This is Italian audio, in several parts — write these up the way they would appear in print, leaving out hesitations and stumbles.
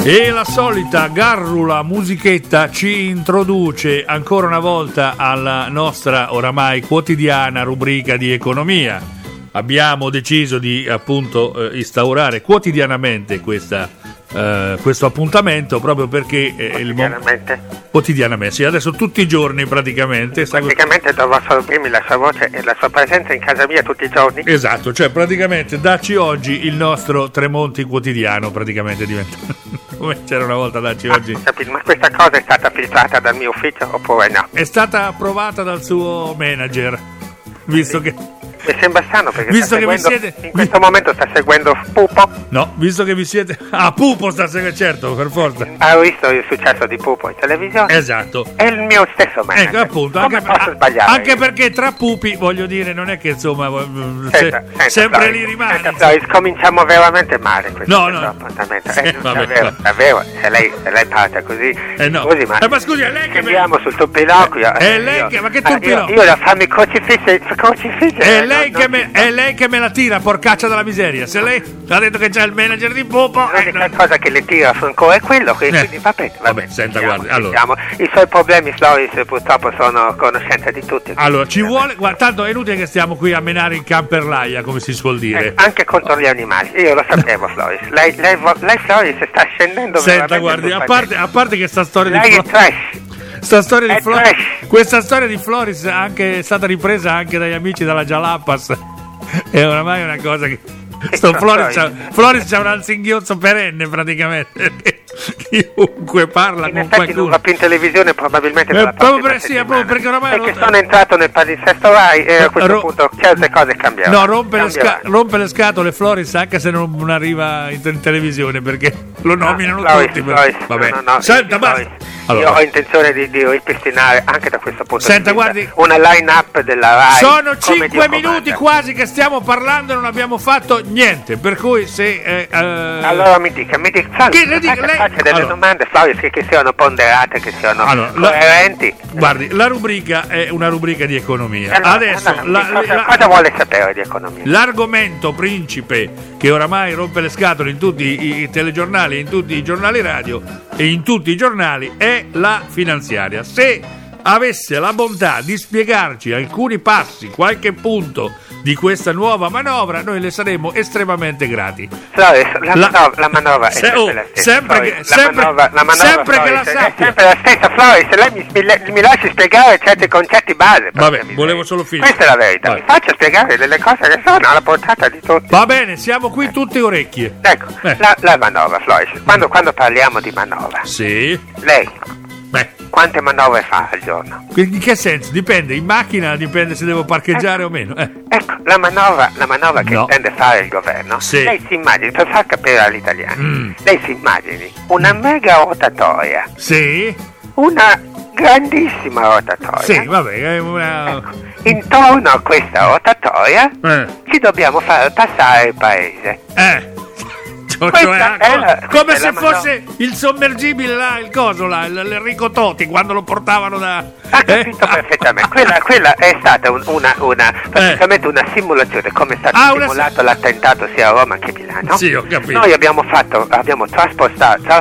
E la solita garrula musichetta ci introduce ancora una volta alla nostra oramai quotidiana rubrica di economia. Abbiamo deciso di appunto instaurare quotidianamente questo appuntamento proprio perché quotidianamente, sì, adesso tutti i giorni praticamente devo assorbirmi la sua voce e la sua presenza in casa mia tutti i giorni. Esatto, cioè praticamente dacci oggi il nostro Tremonti quotidiano, praticamente diventa come c'era una volta, dacci oggi. Capito, ma questa cosa è stata filtrata dal mio ufficio oppure no? È stata approvata dal suo manager, visto che mi sembra strano perché visto che in questo momento sta seguendo Pupo. No, visto che vi siete... Pupo sta seguendo, certo, per forza. Ho visto il successo di Pupo in televisione. Esatto. È il mio stesso manager. Ecco, appunto. Come posso sbagliare? Anche perché tra pupi, voglio dire, non è che insomma... sempre Floris, lì rimane. Floris, cominciamo veramente male questo appuntamento. Davvero, se lei parte così... Scusi, ma scusi, è lei che andiamo sul turpiloquio. È lei che... Ma che turpiloquio? Io da farmi crocifisso. È lei che me la tira, porcaccia della miseria. Se lei ha detto che c'è il manager di Pupo, l'unica cosa che le tira ancora è quello che quindi vabbè, senta, guardi, allora i suoi problemi, Floris, purtroppo sono a conoscenza di tutti. Allora ci vuole, tanto è inutile che stiamo qui a menare in camperlaia, come si suol dire, anche contro gli animali. Io lo sapevo, Floris. Lei Floris sta scendendo. Senta, guardi, a parte che sta storia lei di questa storia di Floris è anche stata ripresa anche dagli amici della Jalapas. È oramai una cosa che Floris c'ha un alzinghiozzo perenne praticamente. Chiunque parla in con effetti qualcuno non va più in televisione probabilmente proprio perché oramai perché sono entrato nel palinsesto Rai e a questo punto certe cose cambiano. Rompe le scatole Floris anche se non arriva in televisione perché lo nominano tutti. Vabbè. Senta, basta. Allora, io ho intenzione di ripristinare anche da questo punto di vista guardi, una line-up della Rai. Sono 5 minuti quasi che stiamo parlando e non abbiamo fatto niente, per cui se allora mi dica faccia delle domande, Floris, che siano ponderate, che siano coerenti. Guardi, la rubrica è una rubrica di economia. Adesso cosa vuole sapere di economia? L'argomento principe che oramai rompe le scatole in tutti i telegiornali, in tutti i giornali radio e in tutti i giornali è la finanziaria. Se avesse la bontà di spiegarci alcuni passi, qualche punto di questa nuova manovra, noi le saremo estremamente grati. Floris, la manovra è sempre la stessa. La manovra è sempre la stessa, Floris. Lei mi lasci spiegare certi concetti base. Vabbè, volevo solo finire. Questa è la verità. Mi faccia spiegare delle cose che sono alla portata di tutti. Va bene, siamo qui tutte orecchie. Ecco, la manovra, Floris. Quando parliamo di manovra, sì, lei quante manovre fa al giorno? In che senso? Dipende, in macchina dipende se devo parcheggiare o meno. Ecco, la manovra che intende fare il governo, sì. Lei si immagini, per far capire agli italiani, lei si immagini una mega rotatoria. Sì. Una grandissima rotatoria. Sì, vabbè, ecco, intorno a questa rotatoria ci dobbiamo far passare il paese. Come se fosse il sommergibile là, il coso là, l'Enrico Totti quando lo portavano da... Ha capito perfettamente. Quella è stata praticamente una simulazione, come è stato simulato l'attentato sia a Roma che a Milano. Sì, ho capito. Noi abbiamo trasportato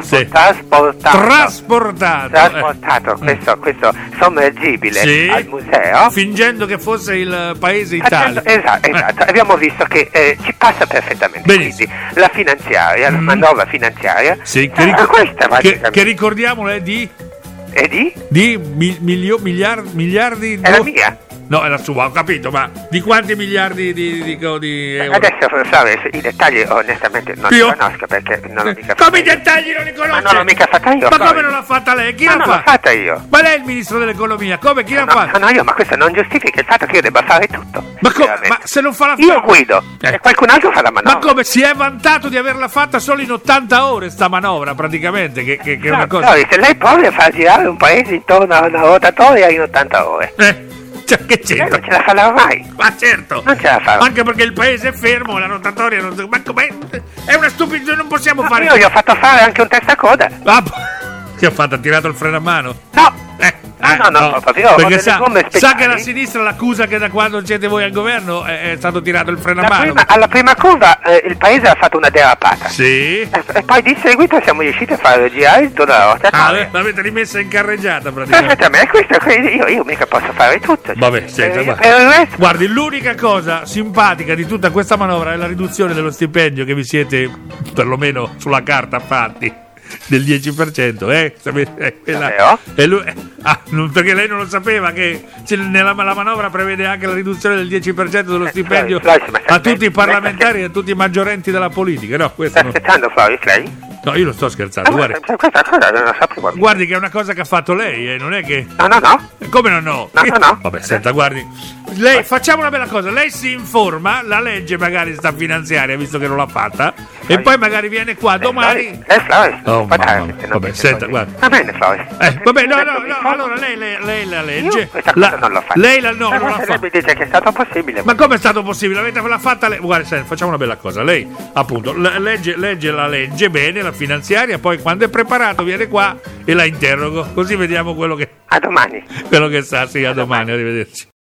questo sommergibile al museo, fingendo che fosse il paese Italia. Esatto. Abbiamo visto che ci passa perfettamente. Benissimo. Quindi la finanziaria, la manovra finanziaria, sì, che ricordiamolo è di? E di? Di miliardi. È la mia? No, è la sua, ho capito, ma di quanti miliardi di euro? Adesso, Floris, i dettagli onestamente non li conosco perché non l'ho mica fatta. Come i dettagli non li conosco? Ma non l'ho mica fatta io. Ma come non l'ha fatta lei? Chi l'ha fatta? Non l'ho fatta io. Ma lei è il ministro dell'economia, come? Chi l'ha fatta? No, io, ma questo non giustifica il fatto che io debba fare tutto. Ma se non fa la io guido e qualcun altro fa la manovra. Ma come? Si è vantato di averla fatta solo in 80 ore sta manovra, praticamente, che è una cosa... Floris, se lei prova a far girare un paese intorno a una rotatoria in 80 ore... Cioè, che c'è? Non ce la farà mai. Ma certo. Non ce la farà. Anche perché il paese è fermo, la rotatoria non... Ma com'è? È una stupidità, non possiamo fare... Io gli ho fatto fare anche un testacoda. Che ha fatto? Ha tirato il freno a mano? No. No, perché sa che la sinistra l'accusa che da quando siete voi al governo è stato tirato il freno a mano. Alla prima curva il paese ha fatto una derapata. Sì. E poi di seguito siamo riusciti a fare girare tutta la rotatoria. L'avete rimessa in carreggiata praticamente. Io mica posso fare tutto. Vabbè, senta, guardi, l'unica cosa simpatica di tutta questa manovra è la riduzione dello stipendio che vi siete perlomeno sulla carta fatti del 10%, perché lei non lo sapeva che la manovra prevede anche la riduzione del 10% dello stipendio a tutti i parlamentari e a tutti i maggiorenti della politica. No, questo sta scherzando, Floris? No, io non sto scherzando, guardi. Questa cosa non la sapevo. Guardi che è una cosa che ha fatto lei, non è che... No. Come no? No. Vabbè, senta, guardi. Lei, facciamo una bella cosa, lei si informa, la legge magari sta finanziaria, visto che non l'ha fatta, e poi magari viene qua domani... Floris. Oh, vabbè, senta, guarda. Va bene, Floris. Vabbè, no, allora lei la legge... Questa cosa non l'ho fatta. Lei non l'ha fatta. Mi dice che è stato possibile. Ma come è stato possibile? L'ha fatta lei? Guarda, senta, facciamo una bella cosa, lei appunto legge la legge bene, la finanziaria, poi quando è preparato viene qua e la interrogo, così vediamo quello che... A domani. Quello che sa, sì, a domani, arrivederci.